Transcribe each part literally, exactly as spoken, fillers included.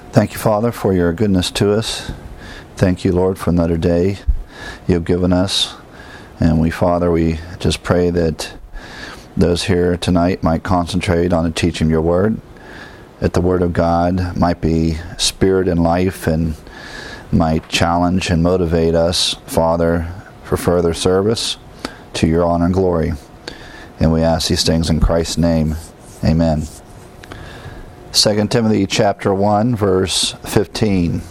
Thank you, Father, for your goodness to us. Thank you, Lord, for another day you have given us. And we, Father, we just pray that those here tonight might concentrate on the teaching of your word, that the word of God might be spirit and life and might challenge and motivate us, Father, for further service to your honor and glory. And we ask these things in Christ's name. Amen. Second Timothy chapter one, verse fifteen.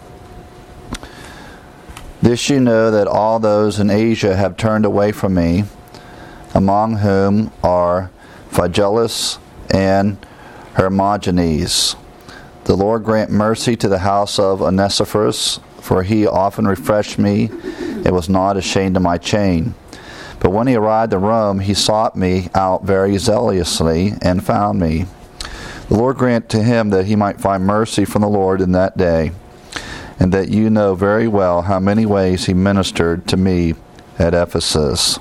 This you know, that all those in Asia have turned away from me, among whom are Phygellus and Hermogenes. The Lord grant mercy to the house of Onesiphorus, for he often refreshed me and was not ashamed of my chain. But when he arrived at Rome, he sought me out very zealously and found me. The Lord grant to him that he might find mercy from the Lord in that day, and that you know very well how many ways he ministered to me at Ephesus.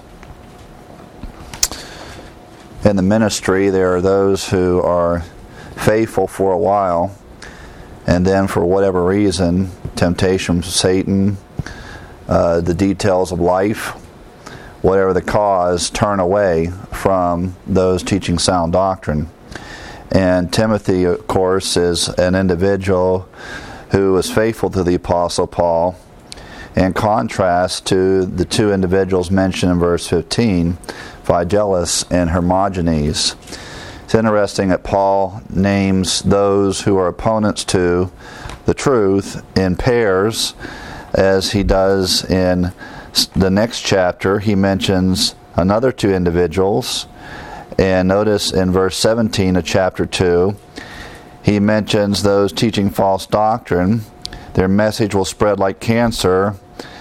In the ministry, there are those who are faithful for a while, and then for whatever reason, temptation from Satan, uh, the details of life, whatever the cause, turn away from those teaching sound doctrine. And Timothy, of course, is an individual who was faithful to the Apostle Paul, in contrast to the two individuals mentioned in verse fifteen, Phygellus and Hermogenes. It's interesting that Paul names those who are opponents to the truth in pairs, as he does in the next chapter. He mentions another two individuals. And notice in verse seventeen of chapter two, he mentions those teaching false doctrine. Their message will spread like cancer,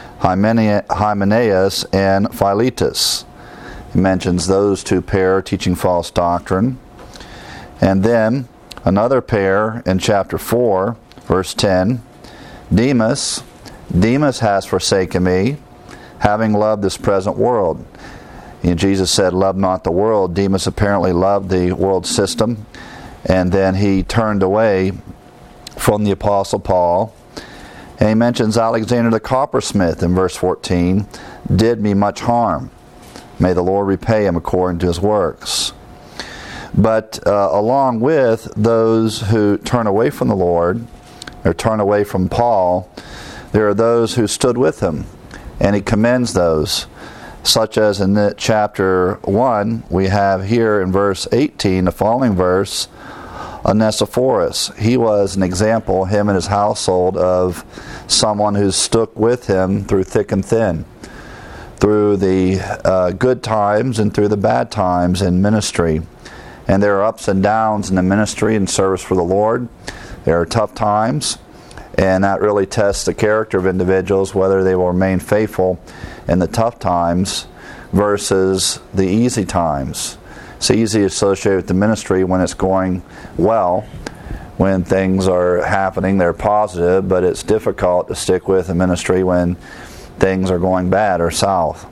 Hymenaeus and Philetus. He mentions those two pair teaching false doctrine. And then another pair in chapter four, verse ten, Demas. Demas has forsaken me, having loved this present world. And Jesus said, love not the world. Demas apparently loved the world system. And then he turned away from the Apostle Paul. And he mentions Alexander the coppersmith in verse fourteen, did me much harm. May the Lord repay him according to his works. But uh, along with those who turn away from the Lord, or turn away from Paul, there are those who stood with him. And he commends those. Such as in the chapter one, we have here in verse eighteen, the following verse, Onesiphorus. He was an example, him and his household, of someone who stuck with him through thick and thin, through the uh, good times and through the bad times in ministry. And there are ups and downs in the ministry and service for the Lord. There are tough times, and that really tests the character of individuals, whether they will remain faithful in the tough times versus the easy times. It's easy to associate with the ministry when it's going well, when things are happening, they're positive, but it's difficult to stick with the ministry when things are going bad or south.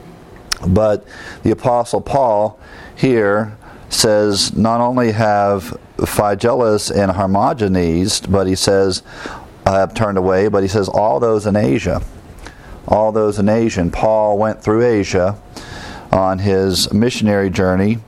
But the Apostle Paul here says not only have Phygellus and Hermogenes, but he says, I have turned away, but he says all those in Asia. All those in Asia. And Paul went through Asia on his missionary journey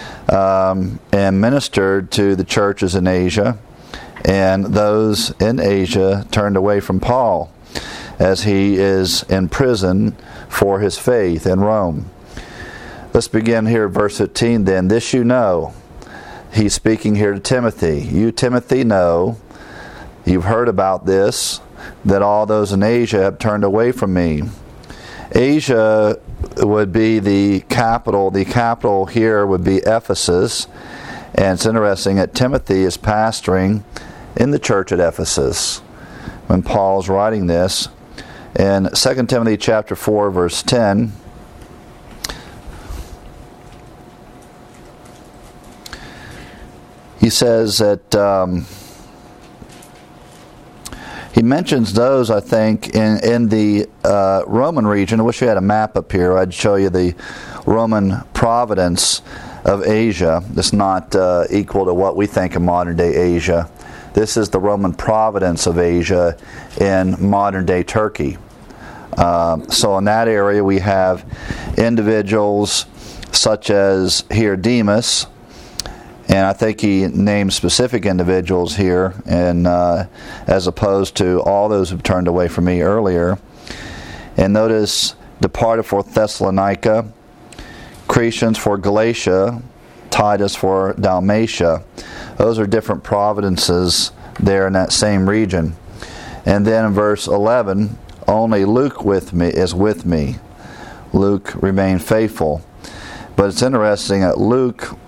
um, and ministered to the churches in Asia. And those in Asia turned away from Paul as he is in prison for his faith in Rome. Let's begin here at verse fifteen then. This you know. He's speaking here to Timothy. You, Timothy, know, you've heard about this, that all those in Asia have turned away from me. Asia would be the capital. The capital here would be Ephesus. And it's interesting that Timothy is pastoring in the church at Ephesus when Paul's writing this. In Second Timothy chapter four, verse ten, he says that um, he mentions those, I think, in, in the uh, Roman region. I wish we had a map up here. I'd show you the Roman province of Asia. It's not uh, equal to what we think of modern-day Asia. This is the Roman province of Asia in modern-day Turkey. Um, so in that area we have individuals such as here Demas, and I think he named specific individuals here, and uh, as opposed to all those who turned away from me earlier. And notice, departed for Thessalonica, Crescens for Galatia, Titus for Dalmatia. Those are different providences there in that same region. And then in verse eleven, only Luke with me is with me. Luke remained faithful. But it's interesting that Luke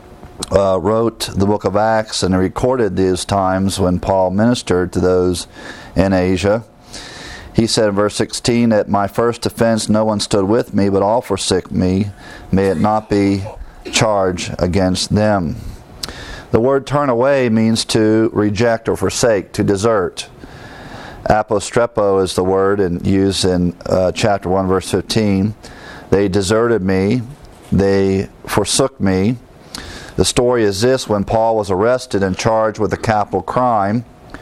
uh, wrote the book of Acts and recorded these times when Paul ministered to those in Asia. He said in verse sixteen, at my first offense no one stood with me, but all forsook me. May it not be charged against them. The word turn away means to reject or forsake, to desert. Apostrepo is the word and used in uh, chapter one, verse fifteen. They deserted me. They forsook me. The story is this: when Paul was arrested and charged with a capital crime,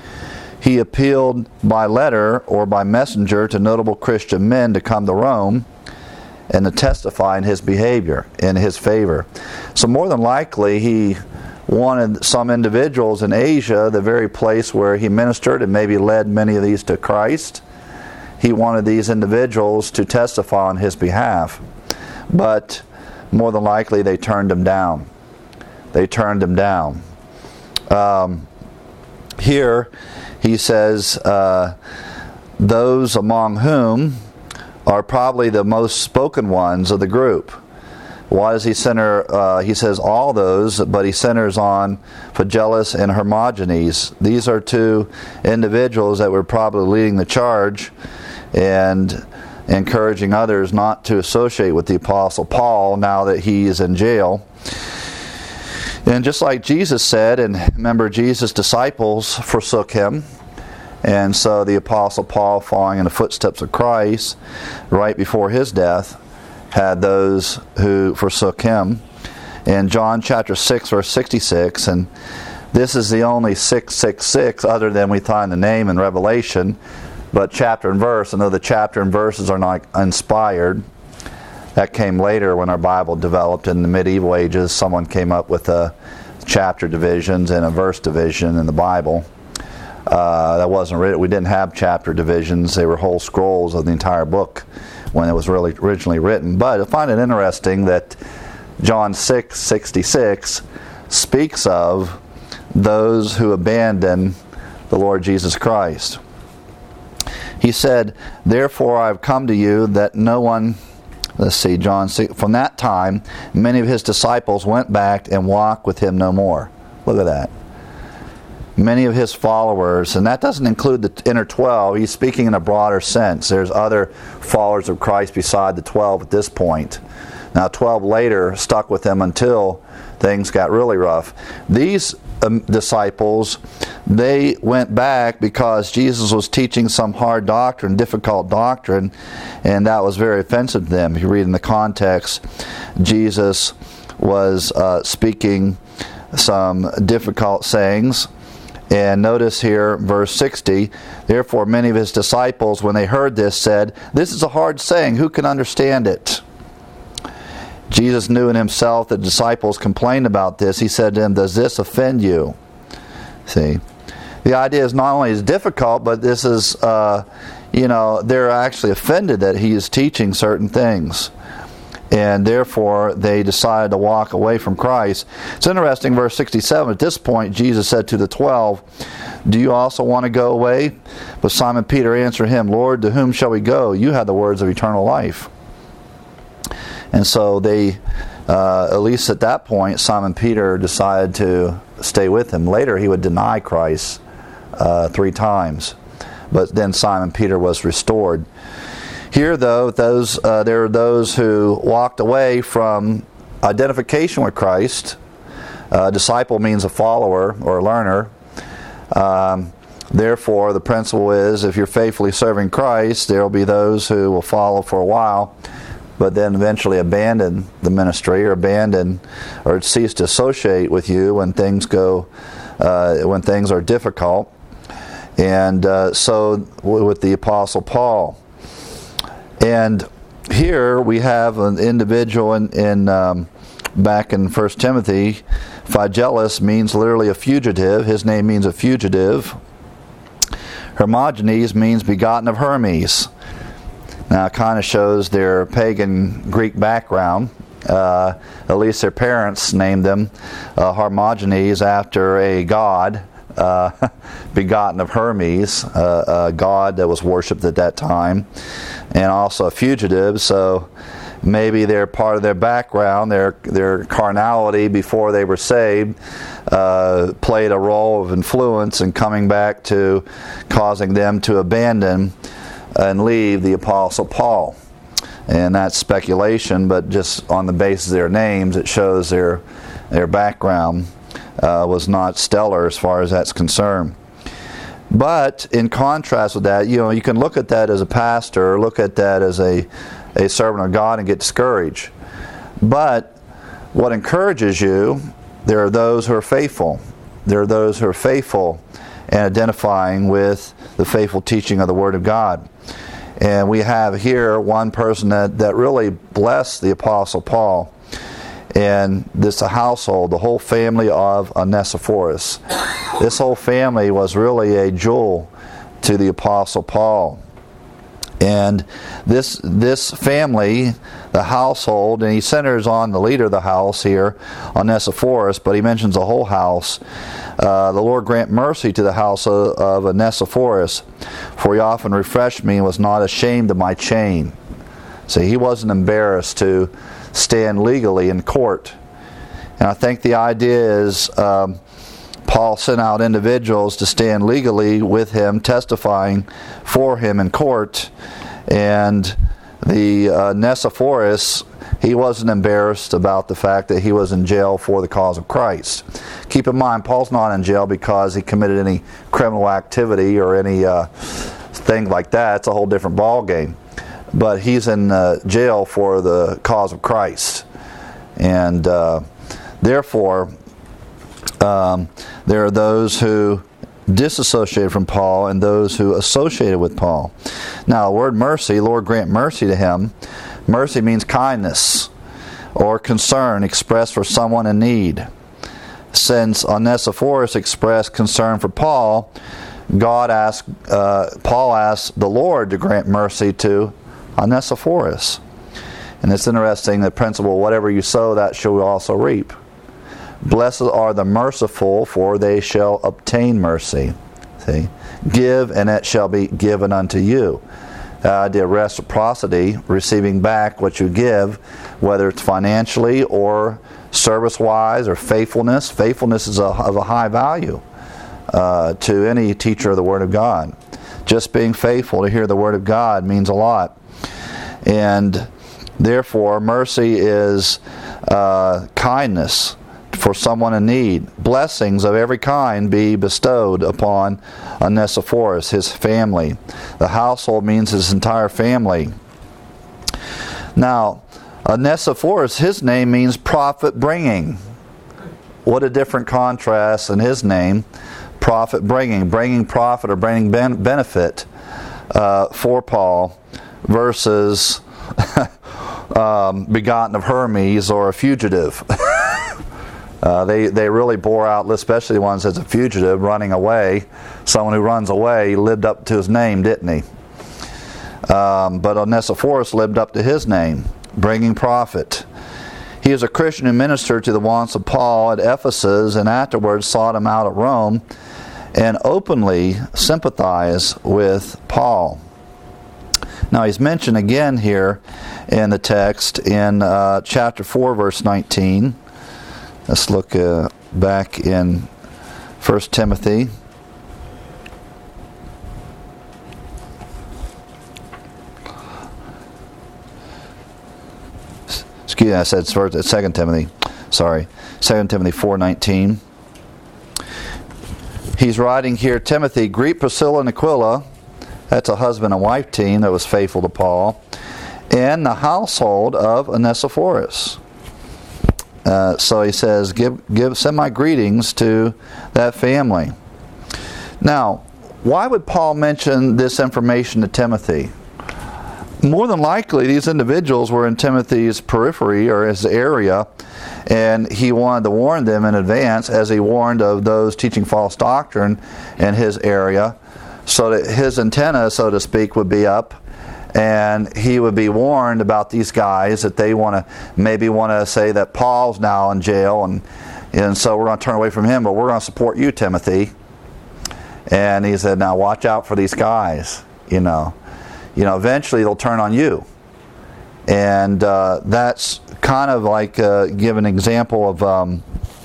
he appealed by letter or by messenger to notable Christian men to come to Rome and to testify in his behavior, in his favor. So more than likely he wanted some individuals in Asia, the very place where he ministered and maybe led many of these to Christ, he wanted these individuals to testify on his behalf. But more than likely they turned him down. They turned him down. Um, here he says, uh, those among whom are probably the most spoken ones of the group. Why does he center, uh, he says all those, but he centers on Phygellus and Hermogenes. These are two individuals that were probably leading the charge and encouraging others not to associate with the Apostle Paul now that he is in jail. And just like Jesus said, and remember Jesus' disciples forsook him, and so the Apostle Paul, following in the footsteps of Christ, right before his death, had those who forsook him. In John chapter six, verse sixty-six, and this is the only six six six other than we find the name in Revelation, but chapter and verse, I know the chapter and verses are not inspired. That came later when our Bible developed in the medieval ages. Someone came up with a chapter divisions and a verse division in the Bible. Uh, that wasn't written. We didn't have chapter divisions. They were whole scrolls of the entire book when it was really originally written. But I find it interesting that John six sixty-six speaks of those who abandon the Lord Jesus Christ. He said, therefore I have come to you that no one... Let's see, John six. From that time, many of his disciples went back and walked with him no more. Look at that. Many of his followers, and that doesn't include the inner twelve. He's speaking in a broader sense. There's other followers of Christ beside the twelve at this point. Now, twelve later stuck with him until things got really rough. These um, disciples, they went back because Jesus was teaching some hard doctrine, difficult doctrine, and that was very offensive to them. If you read in the context, Jesus was uh, speaking some difficult sayings. And notice here, verse sixty, therefore many of his disciples, when they heard this, said, this is a hard saying, who can understand it? Jesus knew in himself that disciples complained about this. He said to them, does this offend you? See, the idea is not only is difficult, but this is, uh, you know, they're actually offended that he is teaching certain things. And therefore, they decided to walk away from Christ. It's interesting, verse sixty-seven, at this point, Jesus said to the twelve, do you also want to go away? But Simon Peter answered him, Lord, to whom shall we go? You have the words of eternal life. And so they, uh, at least at that point, Simon Peter decided to stay with him. Later, he would deny Christ uh, three times. But then Simon Peter was restored. Here, though, those uh, there are those who walked away from identification with Christ. Uh, disciple means a follower or a learner. Um, therefore, the principle is, if you're faithfully serving Christ, there will be those who will follow for a while, but then eventually abandon the ministry or abandon or cease to associate with you when things go, uh, when things are difficult. And uh, so with the Apostle Paul. And here we have an individual in, in um, back in First Timothy. Phygellus means literally a fugitive. His name means a fugitive. Hermogenes means begotten of Hermes. Now it kind of shows their pagan Greek background. Uh, at least their parents named them uh, Hermogenes after a god, uh, begotten of Hermes, uh, a god that was worshipped at that time, and also a fugitive. So maybe they're part of their background, their their carnality before they were saved, uh, played a role of influence in coming back to causing them to abandon and leave the Apostle Paul. And that's speculation, but just on the basis of their names, it shows their their background uh, was not stellar as far as that's concerned. But in contrast with that, you know, you can look at that as a pastor, look at that as a a servant of God and get discouraged. But what encourages you, there are those who are faithful. There are those who are faithful and identifying with the faithful teaching of the Word of God. And we have here one person that, that really blessed the Apostle Paul. And this a household, the whole family of Onesiphorus. This whole family was really a jewel to the Apostle Paul. And this this family, the household, and he centers on the leader of the house here, Onesiphorus, but he mentions the whole house. Uh, the Lord grant mercy to the house of, of Onesiphorus, for he often refreshed me and was not ashamed of my chain. See, he wasn't embarrassed to stand legally in court. And I think the idea is um, Paul sent out individuals to stand legally with him, testifying for him in court. And the uh, Onesiphorus, he wasn't embarrassed about the fact that he was in jail for the cause of Christ. Keep in mind, Paul's not in jail because he committed any criminal activity or any uh, thing like that. It's a whole different ball game. But he's in uh, jail for the cause of Christ. And uh, therefore, um, there are those who disassociated from Paul and those who associated with Paul. Now, the word mercy, Lord grant mercy to him. Mercy means kindness or concern expressed for someone in need. Since Onesiphorus expressed concern for Paul, God asked, uh, Paul asked the Lord to grant mercy to Onesiphorus. And it's interesting, the principle, whatever you sow, that shall you also reap. Blessed are the merciful, for they shall obtain mercy. See? Give, and it shall be given unto you. The idea of reciprocity, receiving back what you give, whether it's financially or service-wise or faithfulness. Faithfulness is a, of a high value uh, to any teacher of the Word of God. Just being faithful to hear the Word of God means a lot. And therefore, mercy is uh, kindness for someone in need. Blessings of every kind be bestowed upon Onesiphorus, his family. The household means his entire family. Now, Onesiphorus, his name means profit bringing. What a different contrast in his name. Profit bringing, bringing profit or bringing ben- benefit uh, for Paul versus um, begotten of Hermes or a fugitive. Uh, they, they really bore out, especially the ones as a fugitive, running away. Someone who runs away lived up to his name, didn't he? Um, but Onesiphorus lived up to his name, bringing profit. He is a Christian who ministered to the wants of Paul at Ephesus and afterwards sought him out at Rome and openly sympathized with Paul. Now he's mentioned again here in the text in uh, chapter four, verse nineteen. Let's look uh, back in First Timothy. Excuse me, I said Second Timothy. Sorry, Second Timothy four nineteen. He's writing here, Timothy, greet Priscilla and Aquila. That's a husband and wife team that was faithful to Paul. and the household of Onesiphorus. Uh, so he says, give, give, send my greetings to that family. Now, why would Paul mention this information to Timothy? More than likely, these individuals were in Timothy's periphery or his area, and he wanted to warn them in advance, as he warned of those teaching false doctrine in his area, so that his antenna, so to speak, would be up, and he would be warned about these guys that they want to maybe want to say that Paul's now in jail, and and so we're going to turn away from him, but we're going to support you, Timothy. And he said, now watch out for these guys, you know. You know, eventually they'll turn on you. And uh, that's kind of like uh, give an example of um,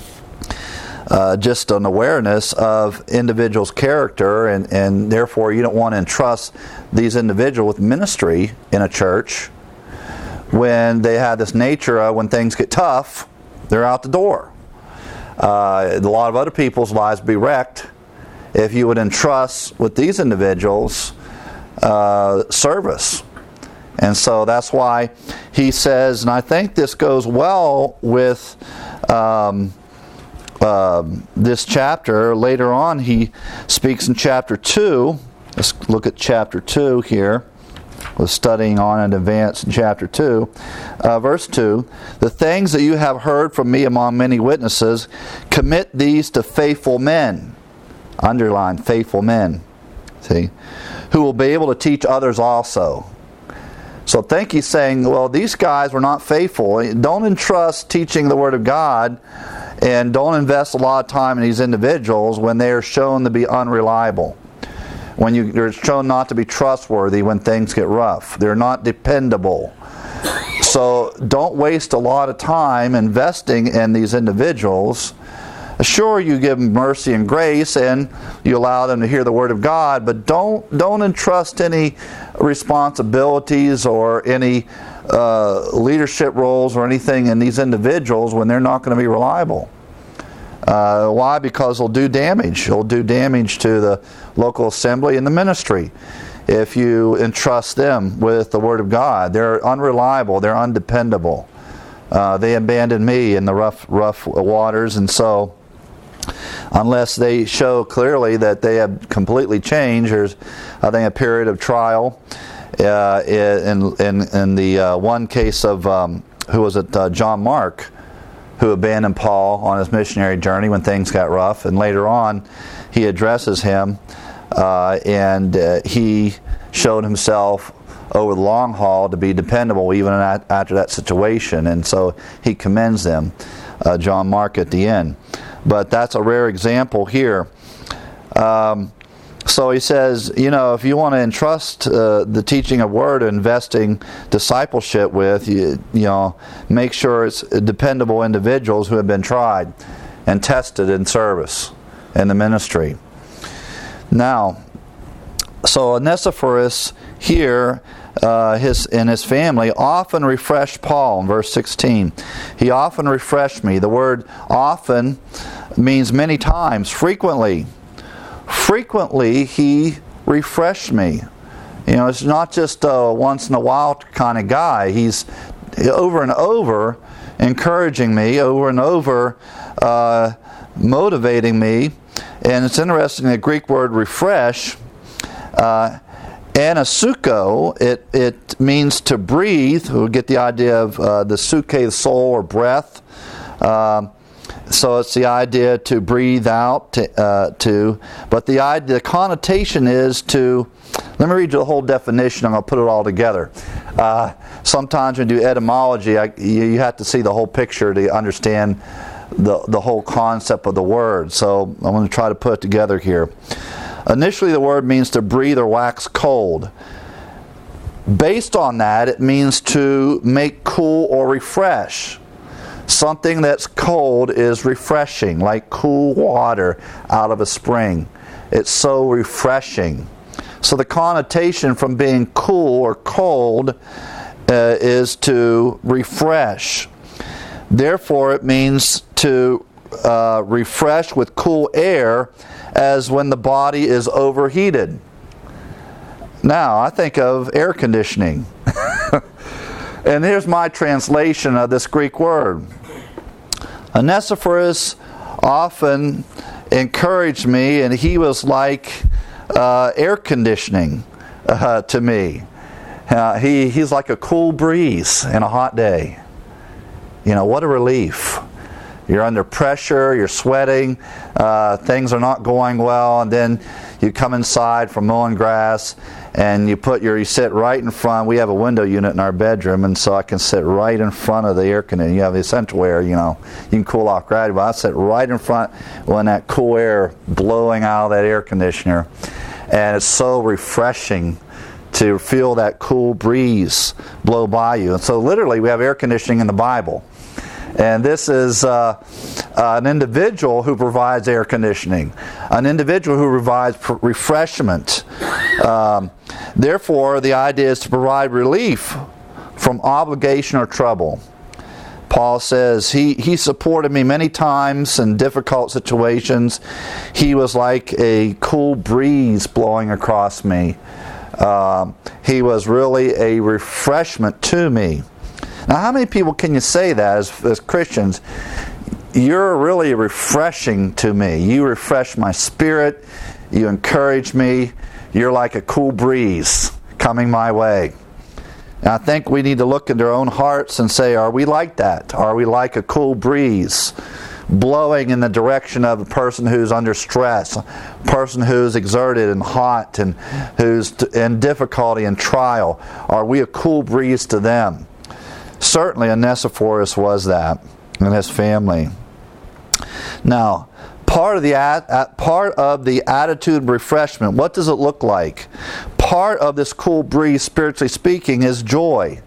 uh, just an awareness of individuals' character, and, and therefore you don't want to entrust these individuals with ministry in a church when they have this nature of when things get tough, they're out the door. Uh, a lot of other people's lives be wrecked if you would entrust with these individuals uh, service. And so that's why he says, and I think this goes well with um, uh, this chapter. Later on he speaks in chapter two. Let's look at chapter two here. We're studying on in advance in chapter two. Uh, verse two, the things that you have heard from me among many witnesses, commit these to faithful men. Underline, faithful men. See? Who will be able to teach others also. So I think he's saying, well, these guys were not faithful. Don't entrust teaching the Word of God, and don't invest a lot of time in these individuals when they are shown to be unreliable. When you, they're shown not to be trustworthy when things get rough. They're not dependable. So don't waste a lot of time investing in these individuals. Sure, you give them mercy and grace, and you allow them to hear the Word of God, but don't don't entrust any responsibilities or any uh, leadership roles or anything in these individuals when they're not going to be reliable. Uh, why? Because they'll do damage. They'll do damage to the local assembly and the ministry if you entrust them with the Word of God. They're unreliable. They're undependable. Uh, they abandoned me in the rough rough waters, and so unless they show clearly that they have completely changed, there's, I think, a period of trial. Uh, in, in, in the uh, one case of, um, who was it, uh, John Mark, who abandoned Paul on his missionary journey when things got rough. And later on, he addresses him, uh, and uh, he showed himself over the long haul to be dependable even at, after that situation. And so he commends them, uh, John Mark, at the end. But that's a rare example here. Um, so he says, you know, if you want to entrust uh, the teaching of Word, investing discipleship with, you, you know, make sure it's dependable individuals who have been tried and tested in service in the ministry. Now, so Onesiphorus here, uh, his and his family often refreshed Paul in verse sixteen. He often refreshed me. The word often means many times, frequently. Frequently he refreshed me. You know, it's not just a once in a while kind of guy. He's over and over encouraging me, over and over uh, motivating me. And it's interesting, the Greek word refresh, uh, anasuko, it, it means to breathe. We'll get the idea of uh, the suke, the soul or breath. Uh, so it's the idea to breathe out, to, uh, to but the idea, the connotation is to, let me read you the whole definition, I'm going to put it all together. Uh, sometimes when you do etymology, I, you, you have to see the whole picture to understand the, the whole concept of the word. So I'm going to try to put it together here. Initially, the word means to breathe or wax cold. Based on that, it means to make cool or refresh. Something that's cold is refreshing, like cool water out of a spring. It's so refreshing. So the connotation from being cool or cold uh, is to refresh. Therefore, it means to uh, refresh with cool air, as when the body is overheated. Now, I think of air conditioning. And here's my translation of this Greek word. Onesiphorus often encouraged me, and he was like uh, air conditioning uh, to me. Uh, he, he's like a cool breeze in a hot day. You know, what a relief. You're under pressure, you're sweating, uh, things are not going well, and then you come inside from mowing grass, and you put your you sit right in front. We have a window unit in our bedroom, and so I can sit right in front of the air conditioner. You have the essential air, you know, you can cool off gradually, but I sit right in front when that cool air blowing out of that air conditioner, and it's so refreshing to feel that cool breeze blow by you. And so literally we have air conditioning in the Bible. And this is uh, uh, an individual who provides air conditioning, an individual who provides pr- refreshment. Um, therefore, the idea is to provide relief from obligation or trouble. Paul says, he, he supported me many times in difficult situations. He was like a cool breeze blowing across me. Um, he was really a refreshment to me. Now, how many people can you say that as, as Christians? You're really refreshing to me. You refresh my spirit. You encourage me. You're like a cool breeze coming my way. And I think we need to look into our own hearts and say, are we like that? Are we like a cool breeze blowing in the direction of a person who's under stress, a person who's exerted and hot and who's in difficulty and trial? Are we a cool breeze to them? Certainly Onesiphorus was that, and his family. Now, part of the part of the attitude of refreshment, what does it look like? Part of this cool breeze, spiritually speaking, is joy.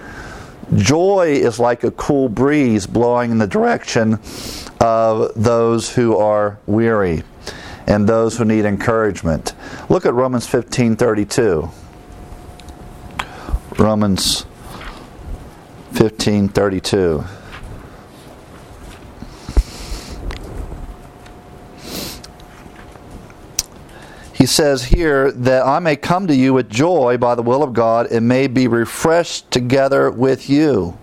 Joy is like a cool breeze blowing in the direction of those who are weary and those who need encouragement. Look at Romans fifteen thirty-two. Romans fifteen thirty-two. He says here that I may come to you with joy by the will of God and may be refreshed together with you.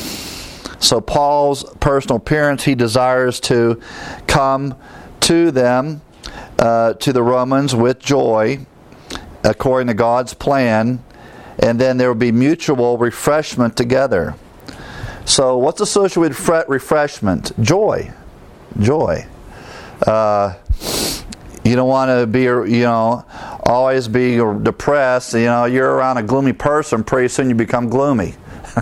So Paul's personal appearance, he desires to come to them, uh, to the Romans with joy, according to God's plan, and then there will be mutual refreshment together. So what's associated with refreshment? Joy. Joy. Uh, you don't want to be, you know, always be depressed. You know, you're around a gloomy person, pretty soon you become gloomy.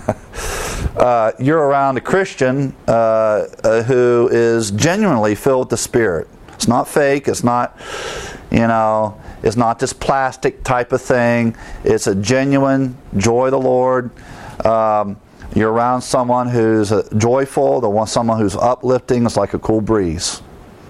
uh, you're around a Christian uh, uh, who is genuinely filled with the Spirit. It's not fake. It's not, you know, it's not this plastic type of thing. It's a genuine joy of the Lord. Um, you're around someone who's joyful, the one, someone who's uplifting. It's like a cool breeze.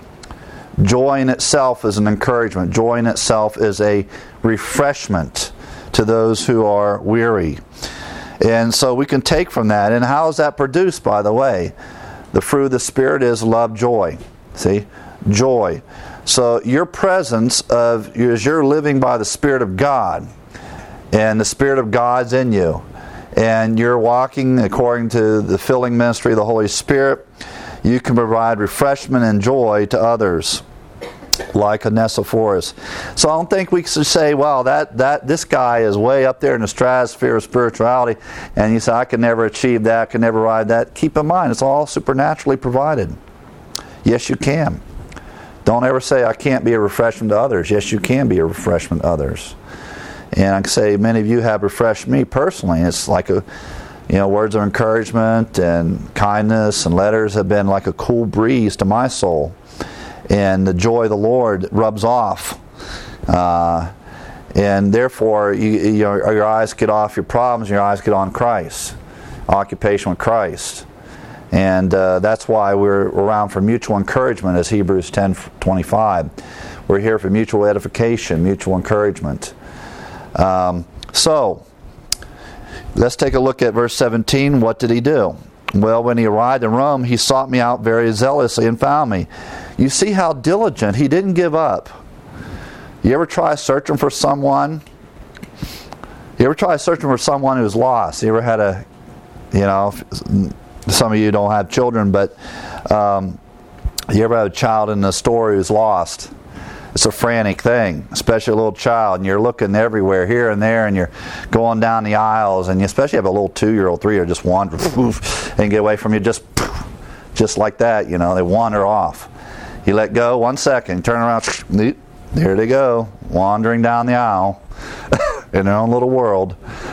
Joy in itself is an encouragement. Joy in itself is a refreshment to those who are weary. And so we can take from that. And how is that produced, by the way? The fruit of the Spirit is love, joy. See? Joy. So your presence of, as you're living by the Spirit of God, and the Spirit of God's in you, and you're walking according to the filling ministry of the Holy Spirit, you can provide refreshment and joy to others, like Onesiphorus. So I don't think we should say, "Wow, that that this guy is way up there in the stratosphere of spirituality," and you say, "I can never achieve that, I can never ride that." Keep in mind, it's all supernaturally provided. Yes, you can. Don't ever say, "I can't be a refreshment to others." Yes, you can be a refreshment to others. And I can say, many of you have refreshed me personally. It's like a You know, words of encouragement and kindness and letters have been like a cool breeze to my soul. And the joy of the Lord rubs off. Uh, and therefore, you, you know, your eyes get off your problems, your eyes get on Christ. Occupation with Christ. And uh, that's why we're around for mutual encouragement, as Hebrews ten twenty-five. We're here for mutual edification, mutual encouragement. Um, so, let's take a look at verse seventeen. What did he do? Well, when he arrived in Rome, he sought me out very zealously and found me. You see how diligent. He didn't give up. You ever try searching for someone ever try searching for someone who's lost? You ever had a, you know, some of you don't have children, but um, you ever have a child in the store who's lost? It's a frantic thing, especially a little child, and you're looking everywhere, here and there, and you're going down the aisles, and you especially have a little two-year-old, three-year-old just wander and get away from you, just just like that, you know, they wander off. You let go one second, turn around, there they go, wandering down the aisle in their own little world.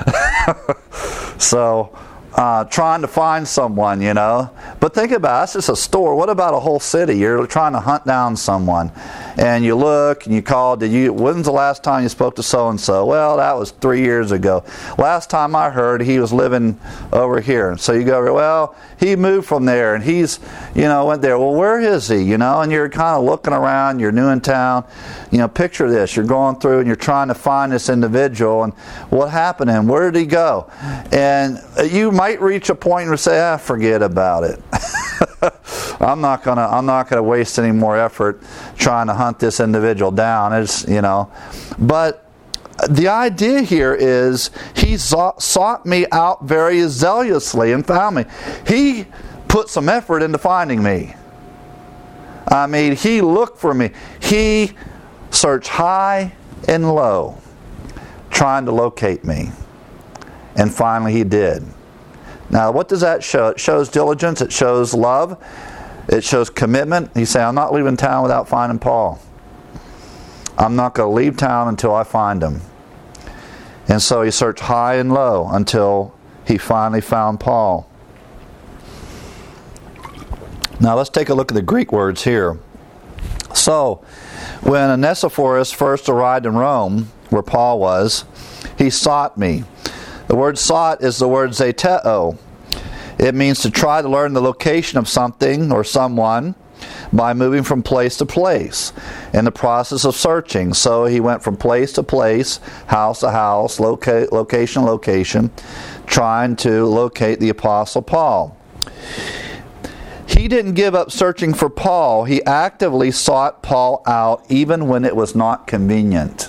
So, uh, trying to find someone, you know. But think about it, that's just a store. What about a whole city? You're trying to hunt down someone, and you look and you call. Did you? When's the last time you spoke to so and so? Well, that was three years ago. Last time I heard, he was living over here. And so you go, well, he moved from there, and he's, you know, went there. Well, where is he? You know, and you're kind of looking around. You're new in town. You know, picture this. You're going through and you're trying to find this individual, and what happened to him? Where did he go? And you might reach a point where you say, ah, forget about it. I'm not gonna I'm not gonna waste any more effort trying to hunt this individual down. It's, you know, but the idea here is he sought, sought me out very zealously and found me. He put some effort into finding me. I mean, he looked for me. He searched high and low, trying to locate me. And finally he did. Now, what does that show? It shows diligence. It shows love. It shows commitment. He said, I'm not leaving town without finding Paul. I'm not going to leave town until I find him. And so he searched high and low until he finally found Paul. Now, let's take a look at the Greek words here. So, when Onesiphorus first arrived in Rome, where Paul was, he sought me. The word sought is the word zeteo. It means to try to learn the location of something or someone by moving from place to place in the process of searching. So he went from place to place, house to house, loca- location to location, trying to locate the Apostle Paul. He didn't give up searching for Paul. He actively sought Paul out even when it was not convenient.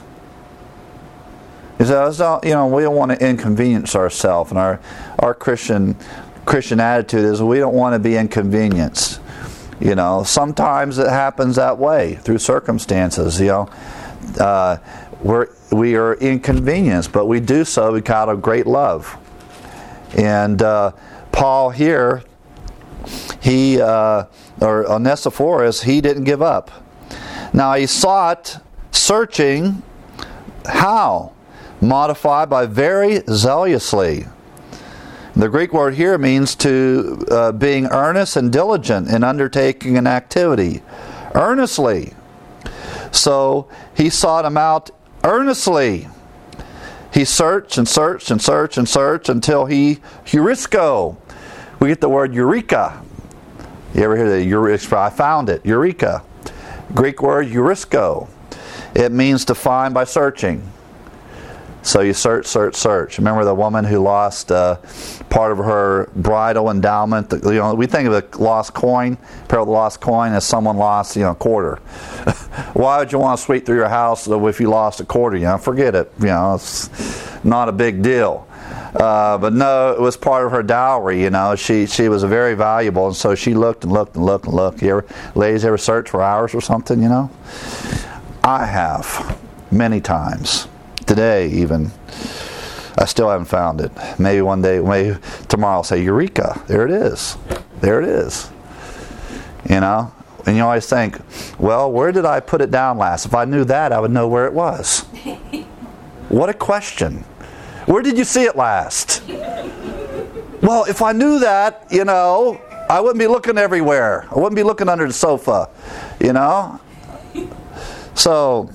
He says, you know, we don't want to inconvenience ourselves, and our our Christian Christian attitude is we don't want to be inconvenienced. You know, sometimes it happens that way through circumstances. You know, uh, we're we are inconvenienced, but we do so out of great love. And uh, Paul here, he uh, or Onesiphorus, he didn't give up. Now he sought, searching, how? Modified by very zealously. The Greek word here means to uh, being earnest and diligent in undertaking an activity. Earnestly. So he sought him out earnestly. He searched and searched and searched and searched until he heurisko. We get the word eureka. You ever hear the eureka? I found it. Eureka. Greek word heurisko. It means to find by searching. So you search, search, search. Remember the woman who lost uh, part of her bridal endowment? You know, we think of a lost coin, pair of the lost coin, as someone lost, you know, a quarter. Why would you want to sweep through your house if you lost a quarter? You know, forget it. You know, it's not a big deal. Uh, but no, it was part of her dowry. You know, she she was very valuable, and so she looked and looked and looked and looked. You ever, ladies ever search for hours or something? You know, I have many times. Today, even, I still haven't found it. Maybe one day, maybe tomorrow, I'll say, Eureka! There it is. There it is. You know, and you always think, well, where did I put it down last? If I knew that, I would know where it was. What a question! Where did you see it last? Well, if I knew that, you know, I wouldn't be looking everywhere. I wouldn't be looking under the sofa. You know, so,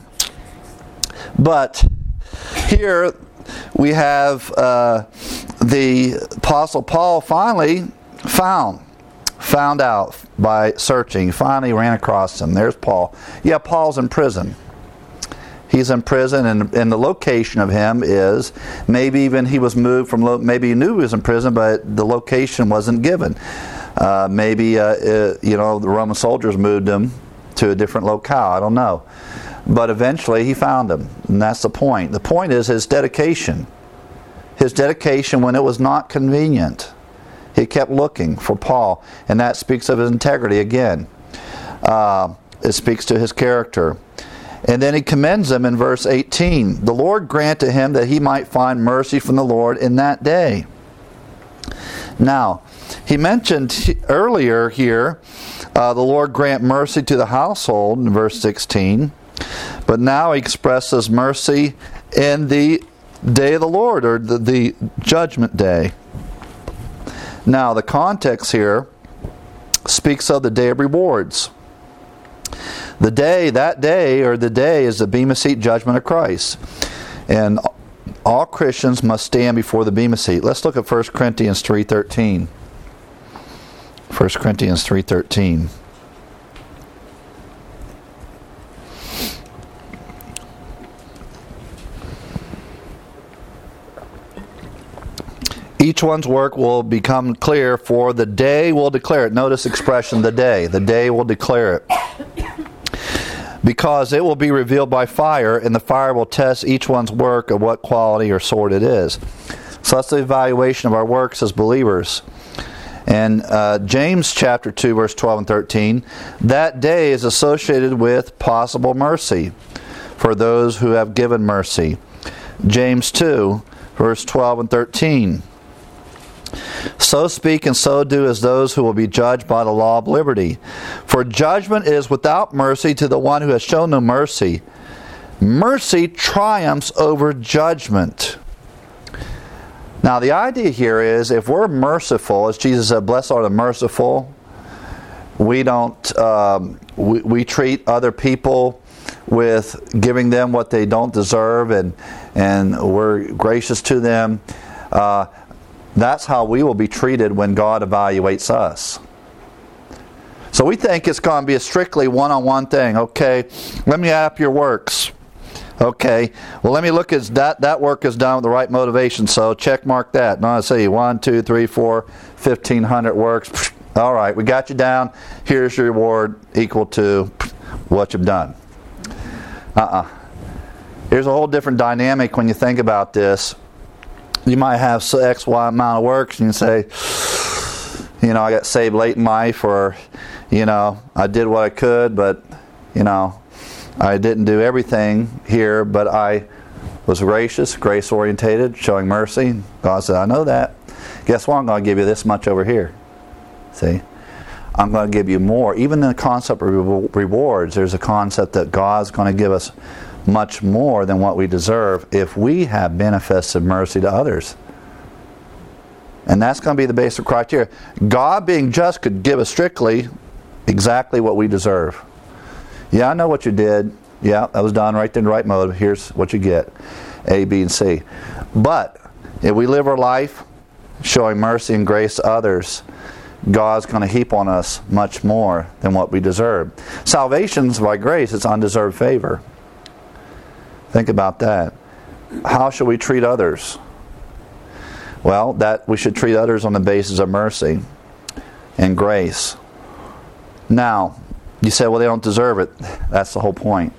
but. Here we have uh, the Apostle Paul finally found, found out by searching. He finally ran across him. There's Paul. Yeah, Paul's in prison. He's in prison, and, and the location of him is, maybe even he was moved from, lo- maybe he knew he was in prison, but the location wasn't given. Uh, maybe, uh, uh, you know, the Roman soldiers moved him to a different locale. I don't know. But eventually he found him, and that's the point. The point is his dedication. his dedication when it was not convenient. He kept looking for Paul, and that speaks of his integrity again. Uh, it speaks to his character. And then he commends him in verse eighteen. The Lord grant to him that he might find mercy from the Lord in that day. Now, he mentioned earlier here, uh, the Lord grant mercy to the household in verse sixteen. But now he expresses mercy in the day of the Lord, or the, the judgment day. Now, the context here speaks of the day of rewards. The day, that day, or the day is the Bema Seat judgment of Christ. And all Christians must stand before the Bema Seat. Let's look at First Corinthians three thirteen. First Corinthians three thirteen. Each one's work will become clear, for the day will declare it. Notice expression, the day. The day will declare it. Because it will be revealed by fire, and the fire will test each one's work of what quality or sort it is. So that's the evaluation of our works as believers. And uh, James chapter two, verse twelve and thirteen, that day is associated with possible mercy for those who have given mercy. James two, verse twelve and thirteen. So speak and so do as those who will be judged by the law of liberty. For judgment is without mercy to the one who has shown no mercy. Mercy triumphs over judgment. Now the idea here is, if we're merciful, as Jesus said, blessed are the merciful, we don't um, we, we treat other people with giving them what they don't deserve, and and we're gracious to them. Uh, That's how we will be treated when God evaluates us. So we think it's going to be a strictly one-on-one thing. Okay, let me add up your works. Okay, well let me look at that. That work is done with the right motivation, so check mark that. Now I see one, two, three, four, fifteen hundred works. All right, we got you down. Here's your reward equal to what you've done. Uh-uh. Here's a whole different dynamic when you think about this. You might have X, Y amount of works, and you say, you know, I got saved late in life, or, you know, I did what I could, but, you know, I didn't do everything here, but I was gracious, grace-orientated, showing mercy. God said, I know that. Guess what? I'm going to give you this much over here. See? I'm going to give you more. Even in the concept of rewards, there's a concept that God's going to give us much more than what we deserve if we have manifested mercy to others. And that's going to be the basic criteria. God, being just, could give us strictly exactly what we deserve. Yeah, I know what you did. Yeah, that was done right then, right motive. Here's what you get. A, B, and C. But if we live our life showing mercy and grace to others, God's going to heap on us much more than what we deserve. Salvation's by grace. It's undeserved favor. Think about that. How should we treat others? Well, that we should treat others on the basis of mercy and grace. Now, you say, well, they don't deserve it. That's the whole point.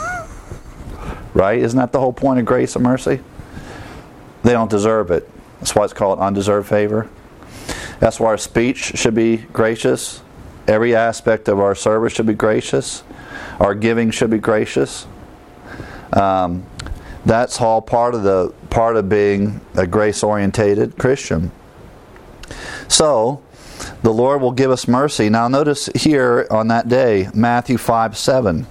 Right? Isn't that the whole point of grace and mercy? They don't deserve it. That's why it's called undeserved favor. That's why our speech should be gracious. Every aspect of our service should be gracious. Our giving should be gracious. Um, that's all part of the part of being a grace-orientated Christian. So, the Lord will give us mercy. Now notice here on that day, Matthew five seven.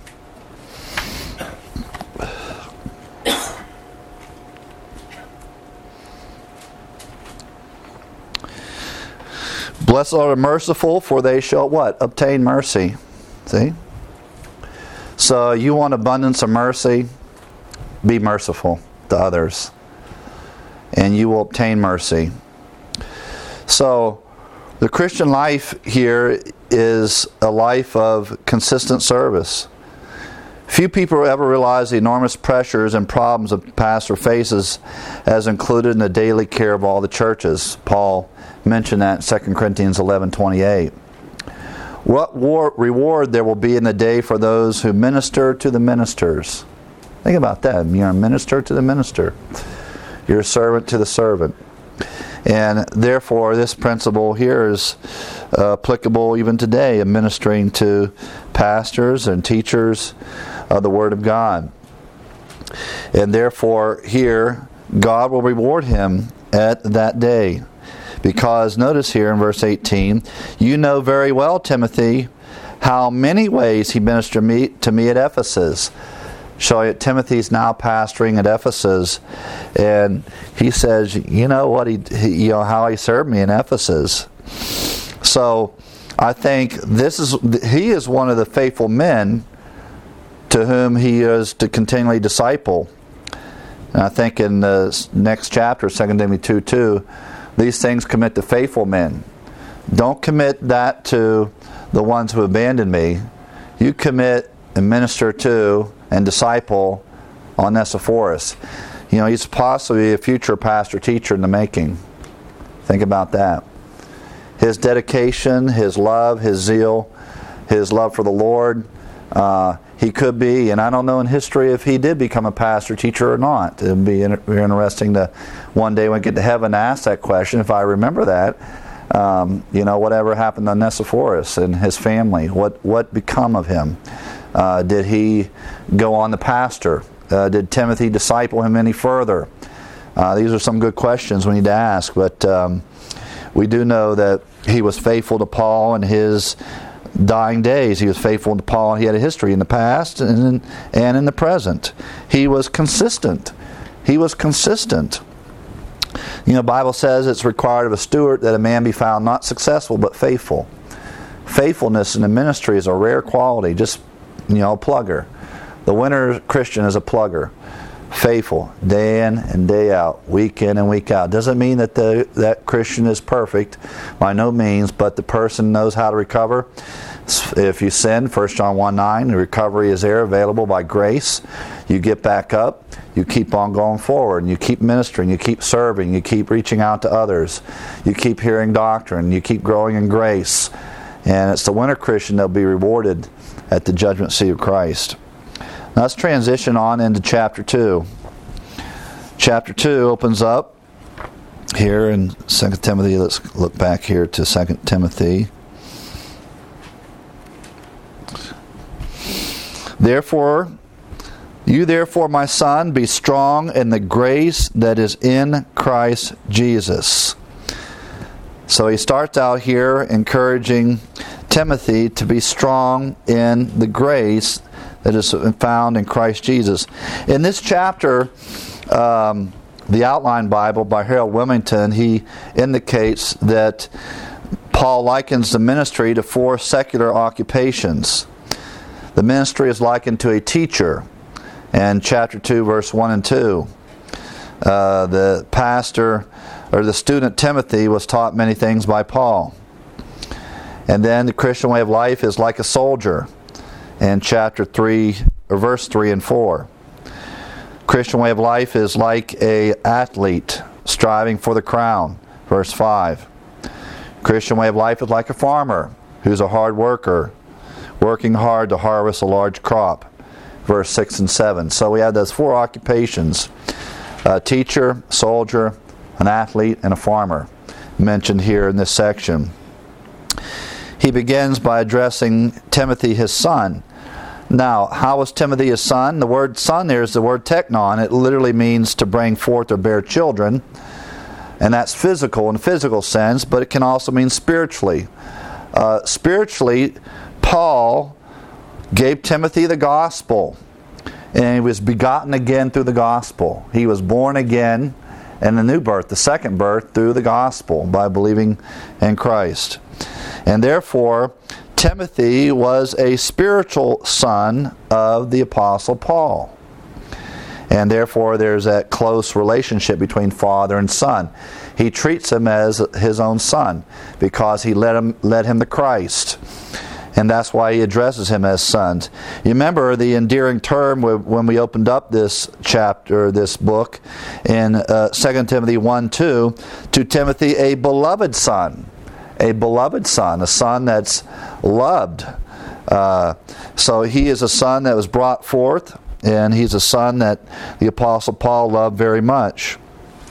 Blessed are the merciful, for they shall what? Obtain mercy. See? So you want abundance of mercy? Be merciful to others, and you will obtain mercy. So, the Christian life here is a life of consistent service. Few people ever realize the enormous pressures and problems a pastor faces as included in the daily care of all the churches. Paul mentioned that in Second Corinthians eleven twenty-eight. What war, reward there will be in the day for those who minister to the ministers. Think about that. You're a minister to the minister. You're a servant to the servant. And therefore, this principle here is uh, applicable even today in ministering to pastors and teachers of the Word of God. And therefore, here, God will reward him at that day. Because, notice here in verse eighteen, you know very well, Timothy, how many ways he ministered me, to me at Ephesus. So Timothy's now pastoring at Ephesus, and he says, you know what he, he, you know how he served me in Ephesus. So I think this is he is one of the faithful men to whom he is to continually disciple. And I think in the next chapter, Second Timothy two two, these things commit to faithful men. Don't commit that to the ones who abandon me. You commit and minister to and disciple Onesiphorus. You know, he's possibly a future pastor teacher in the making. Think about that. His dedication, his love, his zeal, his love for the Lord, uh, he could be, and I don't know in history if he did become a pastor teacher or not. It would be interesting to one day when we get to heaven ask that question, if I remember that. Um, you know, whatever happened to Onesiphorus and his family, what what become of him? Uh, did he go on to pastor? Uh, did Timothy disciple him any further? Uh, these are some good questions we need to ask, but um, we do know that he was faithful to Paul in his dying days. He was faithful to Paul. He had a history in the past and in, and in the present. He was consistent. He was consistent. You know, the Bible says it's required of a steward that a man be found not successful but faithful. Faithfulness in the ministry is a rare quality. Just, you know, a plugger. The winter Christian is a plugger. Faithful, day in and day out, week in and week out. Doesn't mean that the that Christian is perfect, by no means, but the person knows how to recover. If you sin, First John one nine, the recovery is there, available by grace. You get back up, you keep on going forward, and you keep ministering, you keep serving, you keep reaching out to others, you keep hearing doctrine, you keep growing in grace. And it's the winter Christian that will be rewarded at the judgment seat of Christ. Now let's transition on into chapter two. Chapter two opens up here in Second Timothy. Let's look back here to Second Timothy. Therefore, you therefore, my son, be strong in the grace that is in Christ Jesus. So he starts out here encouraging Timothy to be strong in the grace that is found in Christ Jesus. In this chapter, um, the Outline Bible by Harold Wilmington, he indicates that Paul likens the ministry to four secular occupations. The ministry is likened to a teacher, and chapter two, verse one and two. Uh, the pastor, or the student Timothy, was taught many things by Paul. And then the Christian way of life is like a soldier, in chapter three, or verse three and four. Christian way of life is like a athlete striving for the crown, verse five. Christian way of life is like a farmer who's a hard worker, working hard to harvest a large crop, verse six and seven. So we have those four occupations: a teacher, soldier, an athlete, and a farmer, mentioned here in this section. He begins by addressing Timothy, his son. Now, how was Timothy his son? The word son there is the word teknon. It literally means to bring forth or bear children. And that's physical in a physical sense, but it can also mean spiritually. Uh, spiritually, Paul gave Timothy the gospel. And he was begotten again through the gospel. He was born again in the new birth, the second birth, through the gospel by believing in Christ. And therefore, Timothy was a spiritual son of the Apostle Paul. And therefore, there's that close relationship between father and son. He treats him as his own son because he led him, led him to Christ. And that's why he addresses him as sons. You remember the endearing term when we opened up this chapter, this book, in uh, Second Timothy one two, to Timothy, a beloved son. A beloved son, a son that's loved. Uh, so he is a son that was brought forth, and he's a son that the Apostle Paul loved very much.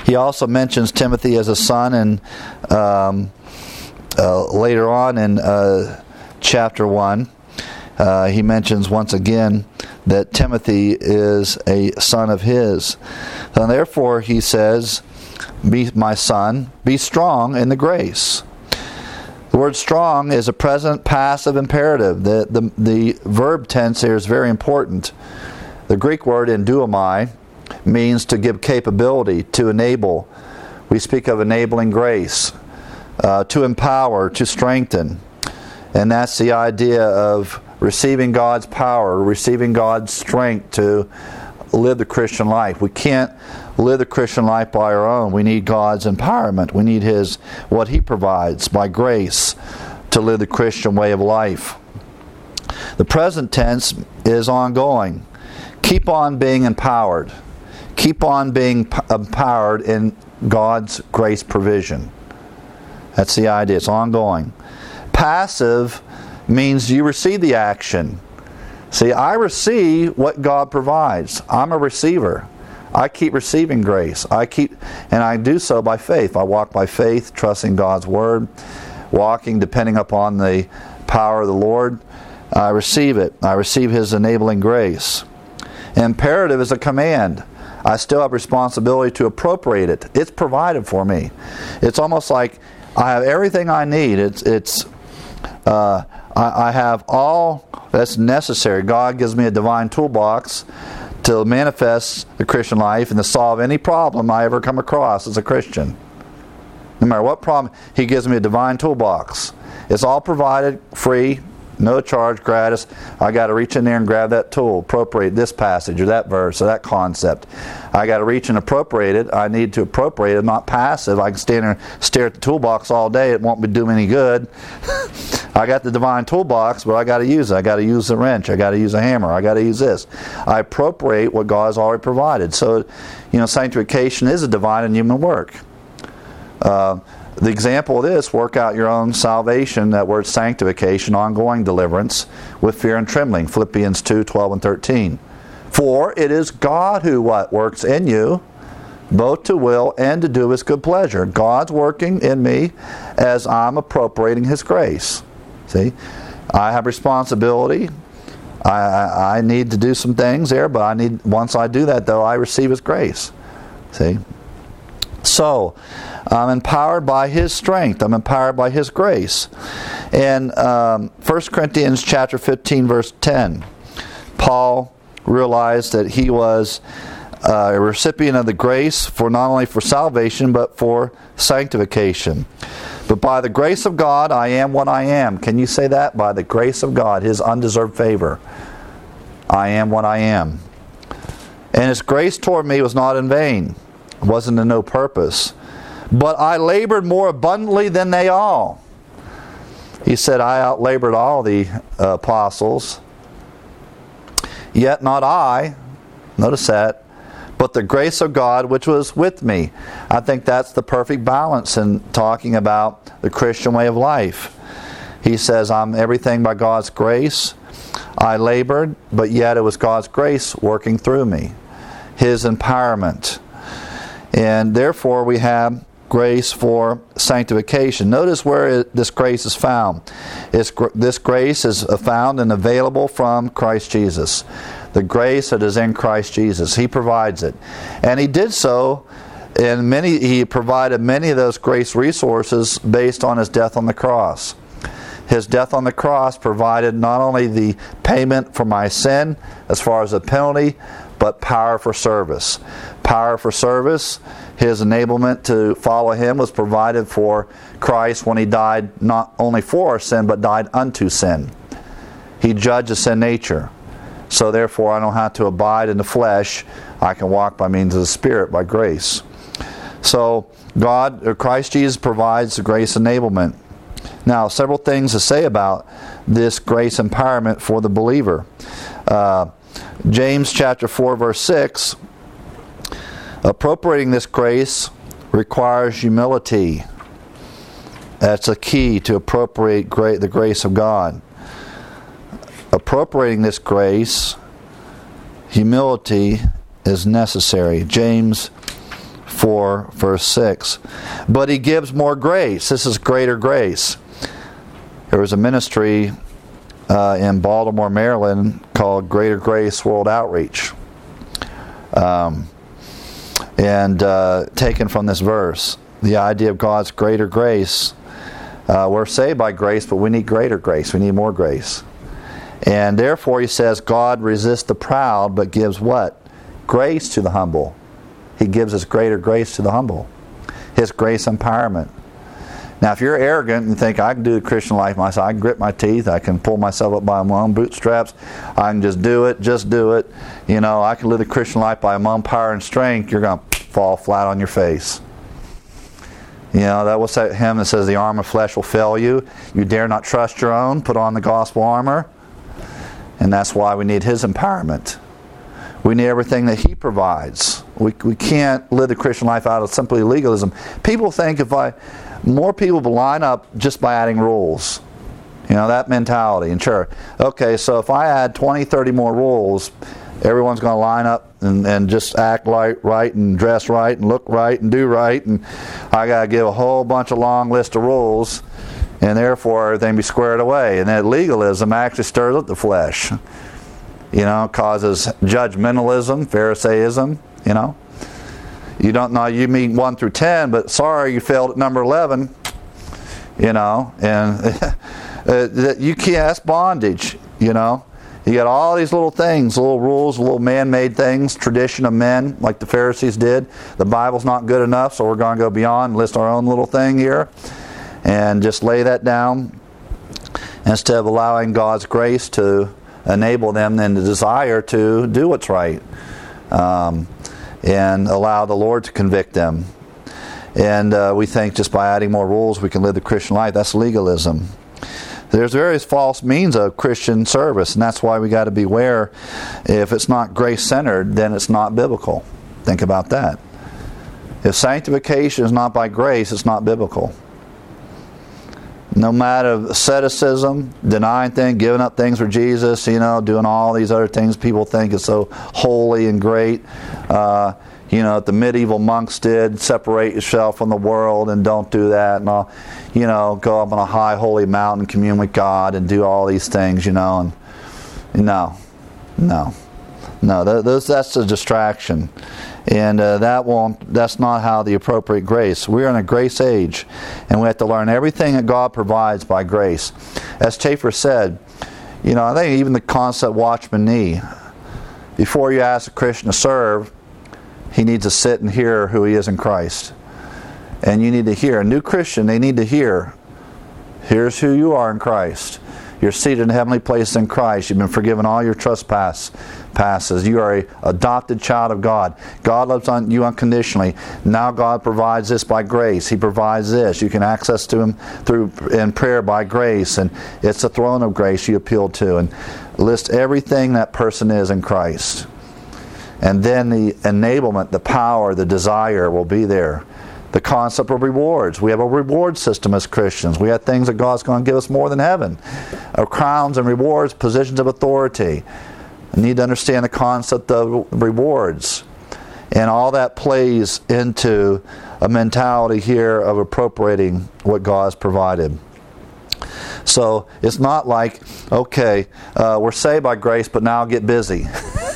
He also mentions Timothy as a son, and um, uh, later on in uh, chapter one, uh, he mentions once again that Timothy is a son of his. And therefore, he says, "Be my son, be strong in the grace." The word strong is a present passive imperative. The, the, the verb tense here is very important. The Greek word enduomai means to give capability, to enable. We speak of enabling grace, uh, to empower, to strengthen. And that's the idea of receiving God's power, receiving God's strength to live the Christian life. We can't live the Christian life by our own. We need God's empowerment. We need His, what He provides by grace to live the Christian way of life. The present tense is ongoing. Keep on being empowered. Keep on being empowered in God's grace provision. That's the idea. It's ongoing. Passive means you receive the action. See, I receive what God provides. I'm a receiver. I keep receiving grace. I keep, and I do so by faith. I walk by faith, trusting God's Word, walking depending upon the power of the Lord. I receive it. I receive His enabling grace. Imperative is a command. I still have responsibility to appropriate it. It's provided for me. It's almost like I have everything I need. It's it's uh, I, I have all that's necessary. God gives me a divine toolbox to manifest the Christian life and to solve any problem I ever come across as a Christian. No matter what problem, He gives me a divine toolbox. It's all provided, free, no charge, gratis. I got to reach in there and grab that tool, appropriate this passage or that verse or that concept. I got to reach and appropriate it. I need to appropriate it. I'm not passive. I can stand there and stare at the toolbox all day. It won't do me any good. I got the divine toolbox, but I got to use it. I got to use the wrench. I got to use a hammer. I got to use this. I appropriate what God has already provided. So, you know, sanctification is a divine and human work. Uh, The example of this, work out your own salvation, that word sanctification, ongoing deliverance, with fear and trembling, Philippians two, twelve and thirteen. For it is God who what works in you, both to will and to do His good pleasure. God's working in me as I'm appropriating His grace. See, I have responsibility. I, I, I need to do some things there, but I need once I do that, though, I receive His grace. See? So, I'm empowered by His strength. I'm empowered by His grace. In um, First Corinthians chapter fifteen, verse ten, Paul realized that he was uh, a recipient of the grace for not only for salvation, but for sanctification. But by the grace of God, I am what I am. Can you say that? By the grace of God, His undeserved favor, I am what I am. And His grace toward me was not in vain. It wasn't to no purpose. But I labored more abundantly than they all. He said, I outlabored all the uh, apostles. Yet not I, notice that, but the grace of God which was with me. I think that's the perfect balance in talking about the Christian way of life. He says, I'm everything by God's grace. I labored, but yet it was God's grace working through me. His empowerment. And therefore we have grace for sanctification. Notice where it, this grace is found. It's, this grace is found and available from Christ Jesus. The grace that is in Christ Jesus. He provides it. And He did so, and many. He provided many of those grace resources based on His death on the cross. His death on the cross provided not only the payment for my sin, as far as the penalty, but power for service. Power for service. His enablement to follow Him was provided for Christ when He died not only for our sin, but died unto sin. He judged the sin nature. So therefore I don't have to abide in the flesh. I can walk by means of the Spirit, by grace. So God, or Christ Jesus, provides the grace enablement. Now, several things to say about this grace empowerment for the believer. Uh, James chapter four, verse six, appropriating this grace requires humility. That's a key to appropriate great, the grace of God. Appropriating this grace, humility is necessary. James four, verse six. But he gives more grace. This is greater grace. There was a ministry uh, in Baltimore, Maryland called Greater Grace World Outreach. Um, and uh, taken from this verse. The idea of God's greater grace. Uh, we're saved by grace, but we need greater grace. We need more grace. And therefore, he says, God resists the proud, but gives what? Grace to the humble. He gives us greater grace to the humble. His grace empowerment. Now, if you're arrogant and think, I can do the Christian life myself, I can grit my teeth, I can pull myself up by my own bootstraps, I can just do it, just do it, you know, I can live the Christian life by my own power and strength, you're going to fall flat on your face. You know, that was that hymn that says, the arm of flesh will fail you. You dare not trust your own, put on the gospel armor. And that's why we need His empowerment. We need everything that He provides. We we can't live the Christian life out of simply legalism. People think if I, more people will line up just by adding rules. You know, that mentality in church. Okay, so if I add twenty, thirty more rules, everyone's going to line up and, and just act like right and dress right and look right and do right. And I got to give a whole bunch of long list of rules. And therefore everything be squared away. And that legalism actually stirs up the flesh. You know, causes judgmentalism, Pharisaism, you know. You don't know, you meet one through ten, but sorry, you failed at number eleven. You know, and you can't, that's bondage, you know. You got all these little things, little rules, little man-made things, tradition of men, like the Pharisees did. The Bible's not good enough, so we're going to go beyond, list our own little thing here. And just lay that down instead of allowing God's grace to enable them then the desire to do what's right, um, and allow the Lord to convict them. And uh, we think just by adding more rules we can live the Christian life. That's legalism. There's various false means of Christian service, and that's why we got to beware. If it's not grace-centered, then it's not biblical. Think about that. If sanctification is not by grace, it's not biblical. No matter asceticism, denying things, giving up things for Jesus, you know, doing all these other things people think is so holy and great. Uh, you know, the medieval monks did, separate yourself from the world and don't do that. And all, you know, go up on a high holy mountain, commune with God, and do all these things. You know, and no, no, no. That, that's a distraction. And uh, that won't. That's not how the appropriate grace. We're in a grace age, and we have to learn everything that God provides by grace. As Chafer said, you know, I think even the concept watchman nee. Before you ask a Christian to serve, he needs to sit and hear who he is in Christ. And you need to hear. A new Christian, they need to hear. Here's who you are in Christ. You're seated in heavenly places in Christ. You've been forgiven all your trespass passes. You are a adopted child of God. God loves on you unconditionally. Now God provides this by grace. He provides this. You can access to Him through in prayer by grace, and it's the throne of grace you appeal to. And list everything that person is in Christ. And then the enablement, the power, the desire will be there. The concept of rewards. We have a reward system as Christians. We have things that God's going to give us more than heaven. Our crowns and rewards, positions of authority. We need to understand the concept of rewards. And all that plays into a mentality here of appropriating what God has provided. So it's not like, okay, uh, we're saved by grace, but now get busy.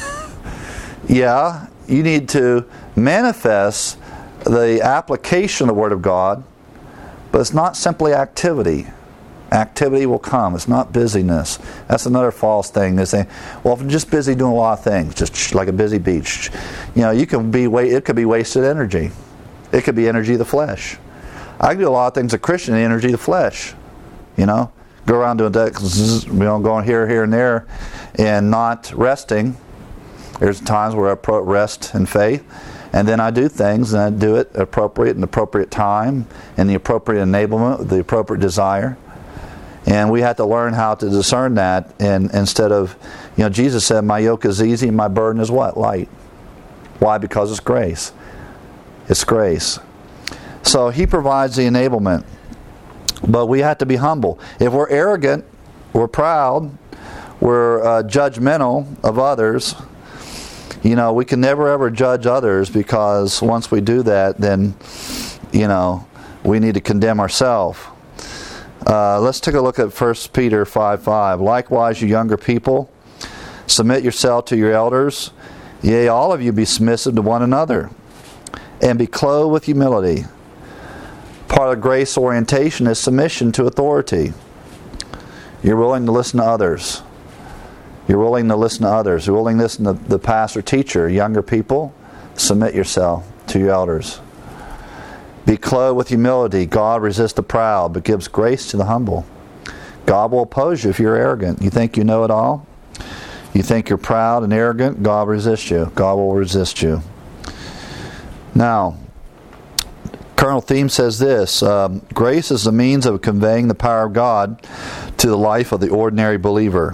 Yeah, you need to manifest the application of the Word of God, but it's not simply activity. Activity will come. It's not busyness. That's another false thing. They say, well, if I'm just busy doing a lot of things, just like a busy beach, you know, you can be. It could be wasted energy. It could be energy of the flesh. I can do a lot of things as a Christian, the energy of the flesh. You know, go around doing that, you know, going here, here, and there, and not resting. There's times where I rest in faith. And then I do things, and I do it appropriate in the appropriate time, and the appropriate enablement, the appropriate desire. And we have to learn how to discern that, and instead of, you know, Jesus said, my yoke is easy and my burden is what? Light. Why? Because it's grace. It's grace. So He provides the enablement. But we have to be humble. If we're arrogant, we're proud, we're uh, judgmental of others, you know, we can never ever judge others, because once we do that, then, you know, we need to condemn ourselves. Uh, let's take a look at First Peter five five. Likewise, you younger people, submit yourself to your elders. Yea, all of you be submissive to one another, and be clothed with humility. Part of grace orientation is submission to authority. You're willing to listen to others. You're willing to listen to others. You're willing to listen to the pastor, teacher. Younger people, submit yourself to your elders. Be clothed with humility. God resists the proud, but gives grace to the humble. God will oppose you if you're arrogant. You think you know it all? You think you're proud and arrogant? God resists you. God will resist you. Now, Colonel Theme says this, um, grace is the means of conveying the power of God to the life of the ordinary believer.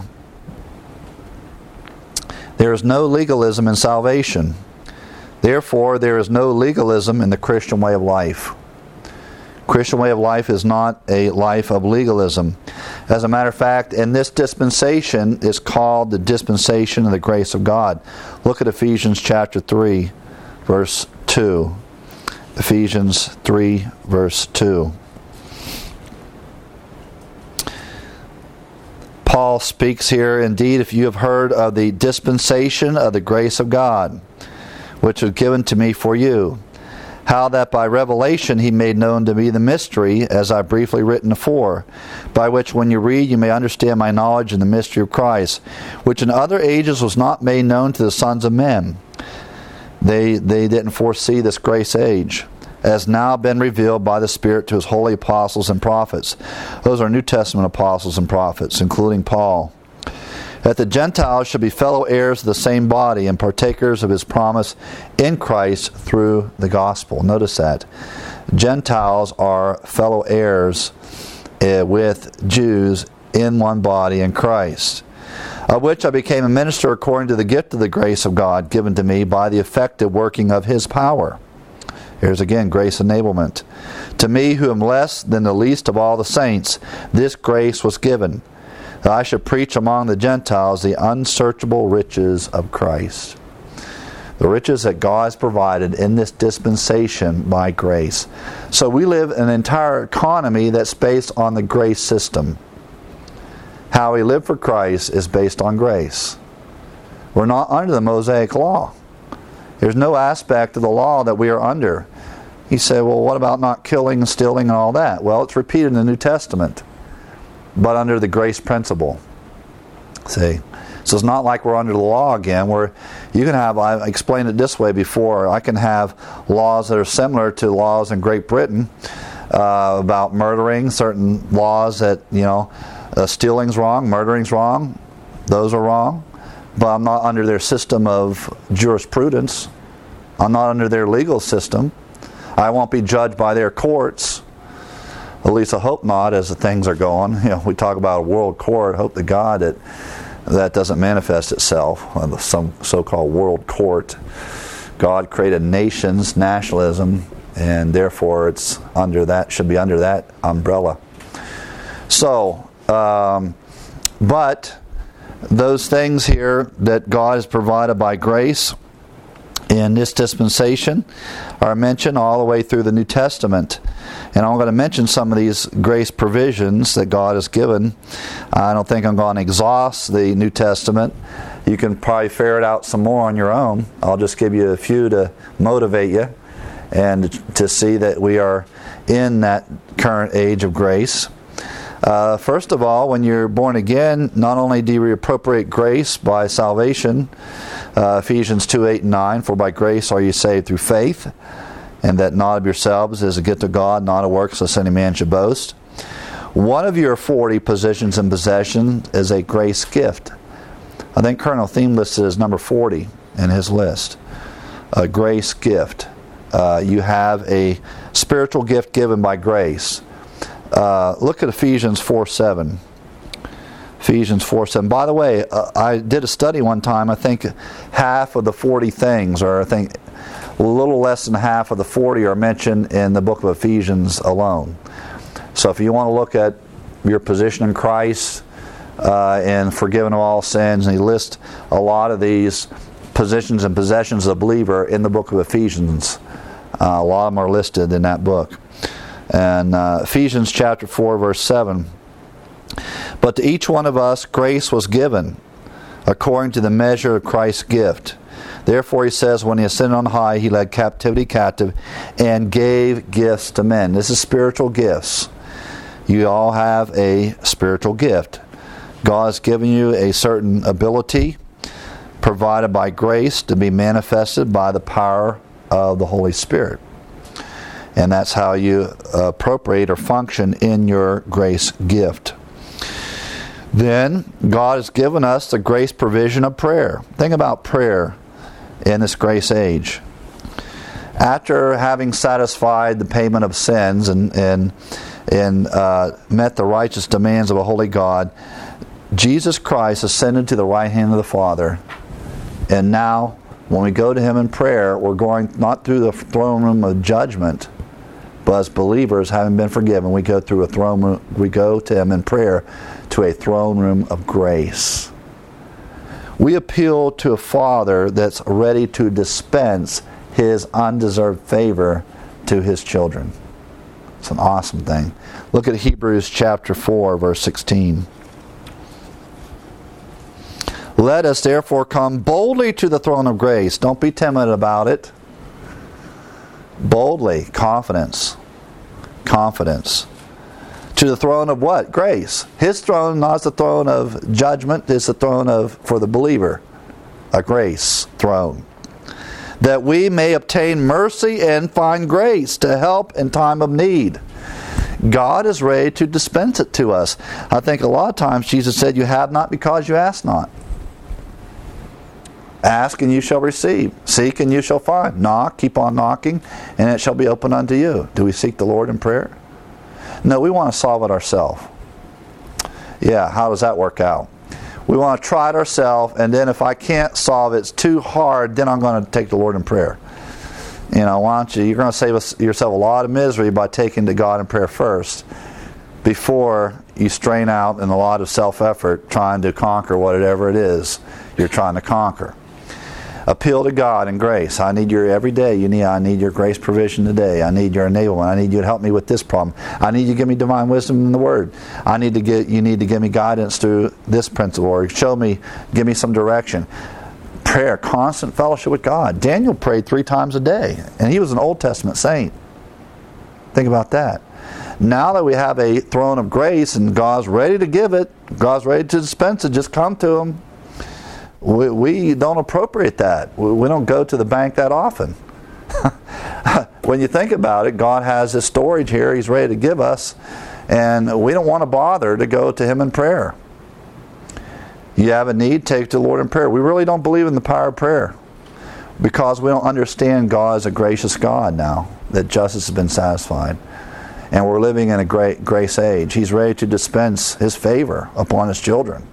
There is no legalism in salvation. Therefore, there is no legalism in the Christian way of life. Christian way of life is not a life of legalism. As a matter of fact, in this dispensation is called the dispensation of the grace of God. Look at Ephesians chapter three, verse two. Ephesians three, verse two. Paul speaks here, indeed, if you have heard of the dispensation of the grace of God, which was given to me for you, how that by revelation he made known to me the mystery, as I briefly written afore, by which when you read you may understand my knowledge in the mystery of Christ, which in other ages was not made known to the sons of men. They, they didn't foresee this grace age, as now been revealed by the Spirit to his holy apostles and prophets. Those are New Testament apostles and prophets, including Paul. That the Gentiles should be fellow heirs of the same body and partakers of his promise in Christ through the gospel. Notice that. Gentiles are fellow heirs uh, with Jews in one body in Christ, of which I became a minister according to the gift of the grace of God given to me by the effective working of his power. Here's again grace enablement. To me, who am less than the least of all the saints, this grace was given, that I should preach among the Gentiles the unsearchable riches of Christ. The riches that God has provided in this dispensation by grace. So we live in an entire economy that's based on the grace system. How we live for Christ is based on grace. We're not under the Mosaic law. There's no aspect of the law that we are under. He said, well, what about not killing and stealing and all that? Well, it's repeated in the New Testament, but under the grace principle. See? So it's not like we're under the law again, where you can have, I explained it this way before, I can have laws that are similar to laws in Great Britain uh, about murdering, certain laws that, you know, uh, stealing's wrong, murdering's wrong, those are wrong. But I'm not under their system of jurisprudence. I'm not under their legal system. I won't be judged by their courts. At least I hope not, as the things are going. You know, we talk about a world court. Hope to God that that doesn't manifest itself. Some so-called world court. God created nations, nationalism, and therefore it's under that, should be under that umbrella. So, um, but those things here that God has provided by grace in this dispensation are mentioned all the way through the New Testament. And I'm going to mention some of these grace provisions that God has given. I don't think I'm going to exhaust the New Testament. You can probably ferret out some more on your own. I'll just give you a few to motivate you and to see that we are in that current age of grace. Uh, first of all, when you're born again, not only do you appropriate grace by salvation, uh, Ephesians two, eight, and nine, for by grace are you saved through faith, and that not of yourselves is a gift of God, not of works, lest any man should boast. One of your forty positions and possession is a grace gift. I think Colonel Theme listed as number forty in his list. A grace gift. Uh, you have a spiritual gift given by grace. Uh, look at Ephesians four seven. Ephesians four seven. By the way, uh, I did a study one time. I think half of the forty things, or I think a little less than half of the forty are mentioned in the book of Ephesians alone. So if you want to look at your position in Christ uh, and forgiven of all sins, and he lists a lot of these positions and possessions of the believer in the book of Ephesians. Uh, a lot of them are listed in that book. And uh, Ephesians chapter four, verse seven. But to each one of us grace was given according to the measure of Christ's gift. Therefore, he says, when he ascended on high, he led captivity captive and gave gifts to men. This is spiritual gifts. You all have a spiritual gift. God has given you a certain ability provided by grace to be manifested by the power of the Holy Spirit. And that's how you appropriate or function in your grace gift. Then, God has given us the grace provision of prayer. Think about prayer in this grace age. After having satisfied the payment of sins and, and, and uh, met the righteous demands of a holy God, Jesus Christ ascended to the right hand of the Father. And now, when we go to Him in prayer, we're going not through the throne room of judgment, but as believers, having been forgiven, we go through a throne room, we go to Him in prayer to a throne room of grace. We appeal to a Father that's ready to dispense His undeserved favor to His children. It's an awesome thing. Look at Hebrews chapter four, verse sixteen. Let us therefore come boldly to the throne of grace. Don't be timid about it. Boldly, confidence. Confidence. To the throne of what? Grace. His throne, not the throne of judgment, is the throne of, for the believer, a grace throne. That we may obtain mercy and find grace to help in time of need. God is ready to dispense it to us. I think a lot of times Jesus said, you have not because you ask not. Ask and you shall receive. Seek and you shall find. Knock, keep on knocking, and it shall be opened unto you. Do we seek the Lord in prayer? No, we want to solve it ourselves. Yeah, how does that work out? We want to try it ourselves, and then if I can't solve it, it's too hard, then I'm going to take the Lord in prayer. You know, why don't you? You're going to save yourself a lot of misery by taking to God in prayer first, before you strain out in a lot of self-effort trying to conquer whatever it is you're trying to conquer. Appeal to God in grace. I need your every day. You need. I need your grace provision today. I need your enablement. I need you to help me with this problem. I need you to give me divine wisdom in the Word. I need to get. You need to give me guidance through this principle, or show me, give me some direction. Prayer, constant fellowship with God. Daniel prayed three times a day, and he was an Old Testament saint. Think about that. Now that we have a throne of grace and God's ready to give it, God's ready to dispense it, just come to Him. We, we don't appropriate that. We, we don't go to the bank that often. When you think about it, God has His storage here He's ready to give us, and we don't want to bother to go to Him in prayer. You have a need, take to the Lord in prayer. We really don't believe in the power of prayer because we don't understand God as a gracious God now, that justice has been satisfied. And we're living in a great grace age. He's ready to dispense His favor upon His children.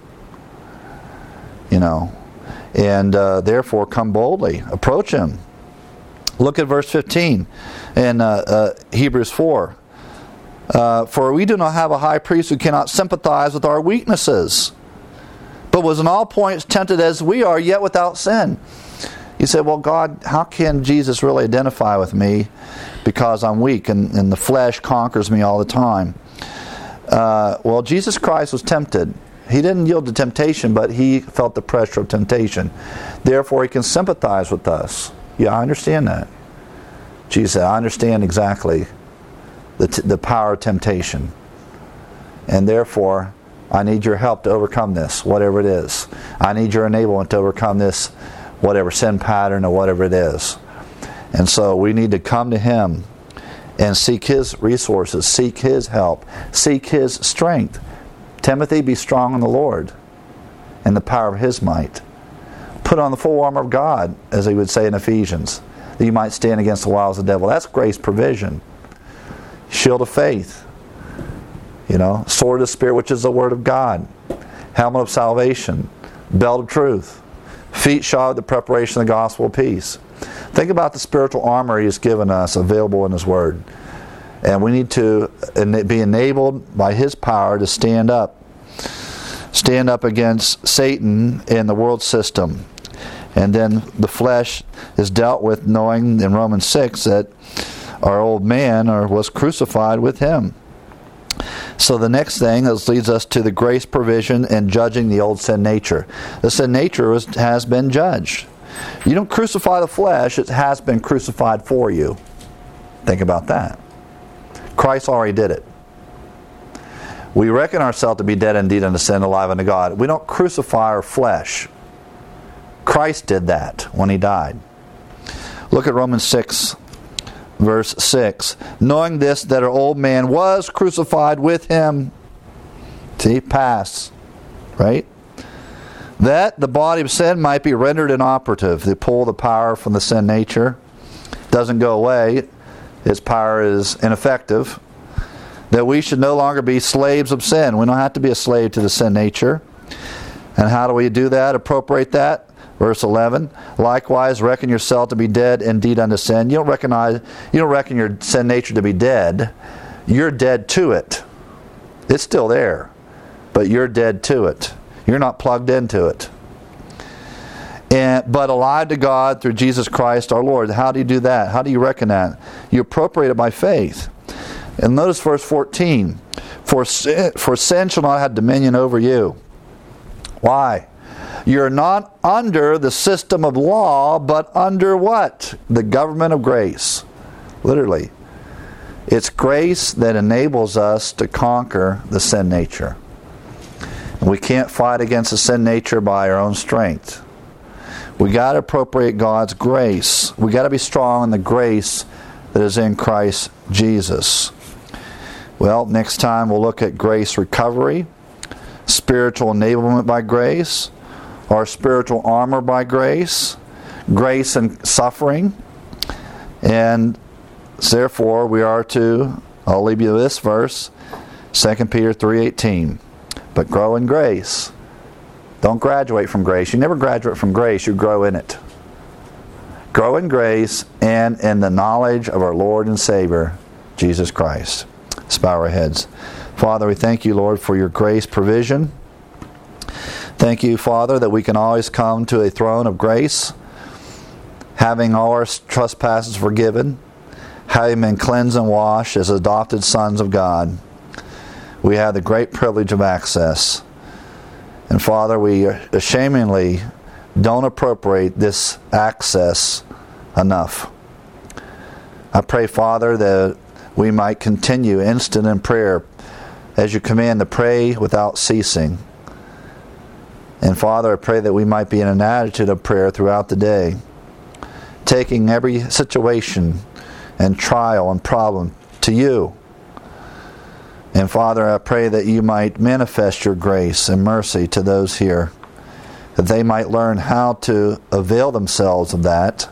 You know, and uh, therefore come boldly, approach Him. Look at verse fifteen in uh, uh, Hebrews four. Uh, For we do not have a high priest who cannot sympathize with our weaknesses, but was in all points tempted as we are, yet without sin. You say, well, God, how can Jesus really identify with me because I'm weak and, and the flesh conquers me all the time? Uh, well, Jesus Christ was tempted. He didn't yield to temptation, but He felt the pressure of temptation. Therefore, He can sympathize with us. Yeah, I understand that. Jesus said, I understand exactly the, t- the power of temptation. And therefore, I need your help to overcome this, whatever it is. I need your enablement to overcome this, whatever sin pattern or whatever it is. And so we need to come to Him and seek His resources, seek His help, seek His strength. Timothy, be strong in the Lord and the power of His might. Put on the full armor of God, as he would say in Ephesians, that you might stand against the wiles of the devil. That's grace provision. Shield of faith. You know, sword of the Spirit, which is the Word of God. Helmet of salvation. Belt of truth. Feet shod with the preparation of the gospel of peace. Think about the spiritual armor He has given us available in His Word. And we need to be enabled by His power to stand up. Stand up against Satan and the world system. And then the flesh is dealt with knowing in Romans six that our old man or was crucified with him. So the next thing is, leads us to the grace provision and judging the old sin nature. The sin nature was, has been judged. You don't crucify the flesh, it has been crucified for you. Think about that. Christ already did it. We reckon ourselves to be dead indeed unto sin, alive unto God. We don't crucify our flesh. Christ did that when He died. Look at Romans six, verse six. Knowing this, that our old man was crucified with Him. See, pass. Right? That the body of sin might be rendered inoperative. They pull the power from the sin nature. Doesn't go away. Its power is ineffective. That we should no longer be slaves of sin. We don't have to be a slave to the sin nature. And how do we do that? Appropriate that? Verse eleven, likewise reckon yourself to be dead indeed unto sin. You don't recognize, you don't reckon your sin nature to be dead. You're dead to it. It's still there, but you're dead to it. You're not plugged into it. And but alive to God through Jesus Christ our Lord. How do you do that? How do you reckon that? You appropriate it by faith. And notice verse fourteen. For sin, for sin shall not have dominion over you. Why? You're not under the system of law, but under what? The government of grace. Literally. It's grace that enables us to conquer the sin nature. And we can't fight against the sin nature by our own strength. We got to appropriate God's grace. We got to be strong in the grace that is in Christ Jesus. Well, next time we'll look at grace recovery, spiritual enablement by grace, our spiritual armor by grace, grace and suffering, and therefore we are to, I'll leave you with this verse, Second Peter three eighteen, but grow in grace. Don't graduate from grace. You never graduate from grace, you grow in it. Grow in grace and in the knowledge of our Lord and Savior, Jesus Christ. Let's bow our heads. Father, we thank you, Lord, for your grace provision. Thank you, Father, that we can always come to a throne of grace, having all our trespasses forgiven, having been cleansed and washed as adopted sons of God. We have the great privilege of access. And Father, we ashamedly don't appropriate this access enough. I pray, Father, that we might continue instant in prayer as you command to pray without ceasing. And Father, I pray that we might be in an attitude of prayer throughout the day, taking every situation and trial and problem to you. And Father, I pray that you might manifest your grace and mercy to those here, that they might learn how to avail themselves of that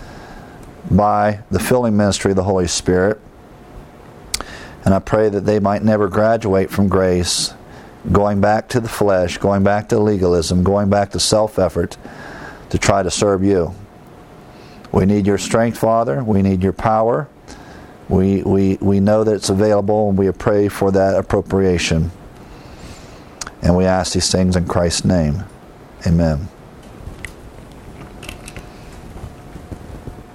by the filling ministry of the Holy Spirit. And I pray that they might never graduate from grace, going back to the flesh, going back to legalism, going back to self-effort to try to serve you. We need your strength, Father. We need your power. We, we, we know that it's available, and we pray for that appropriation. And we ask these things in Christ's name. Amen.